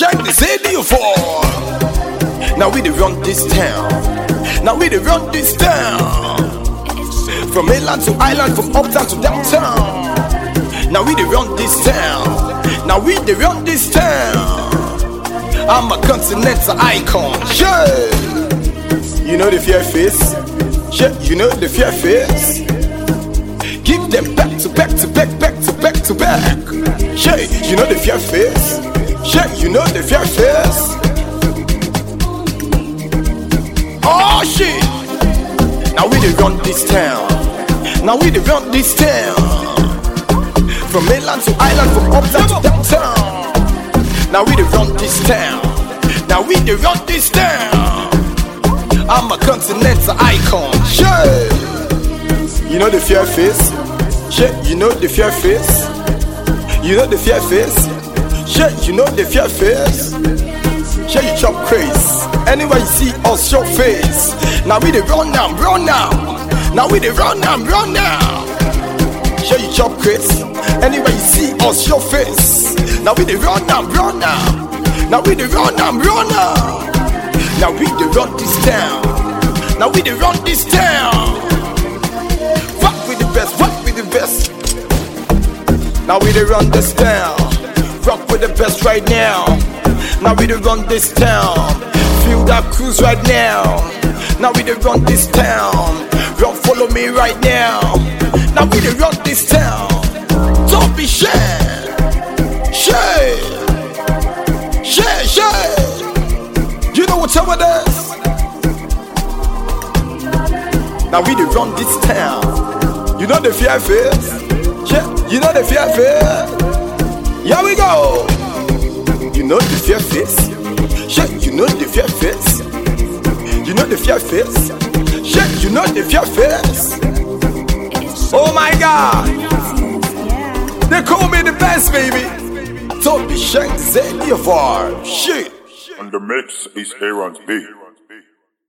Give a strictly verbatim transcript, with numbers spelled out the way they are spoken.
check the city for. Now we dey run this town. Now we dey run this town. From mainland to island, from uptown to downtown. Now we dey run this town. Now we dey run this town. I'm a continental icon. Yeah. You know the fear face. Yeah. You know the fear face. Give them back to back to back, back to back to back. Yeah. You know the fear face. Yeah. You know the fear face. Oh shit. Now we dey run this town. Now we dey run this town. From mainland to island, from uptown to downtown. Now we dey run this town. Now we dey run this town. I'm a continental icon. Yeah. You know the fear face. Yeah. You know the fear face. You know the fear face. Yeah. You know the fear face. Yeah. You chop craze. Anywhere you see us, show face. Now we dey run now, run now. Now we dey run now, run now. Yeah. You chop craze. Anywhere you see us, show face. Now we dey run now, run now. Now we dey run now, run now. Now we dey run this town. Now we dey run this town. Fuck with the best, fuck with the best. Now we dey run this town. Rock with the best right now. Now we dey run this town. Feel that cruise right now. Now we dey run this town. Run, follow me right now. Now we dey run this town. Don't be shy. Shy. Shy, shy. You know what's up with us? Now we dey run this town. You know the fear face? Yeah. You know the fear face? Here we go. You know the fear face? Yeah. You know the fear face? You know the fear face? Yeah. You know the fear face? Oh my God. They call me the best, baby. Don't be shy, say the var. Shit. And the mix is Aaron's beat.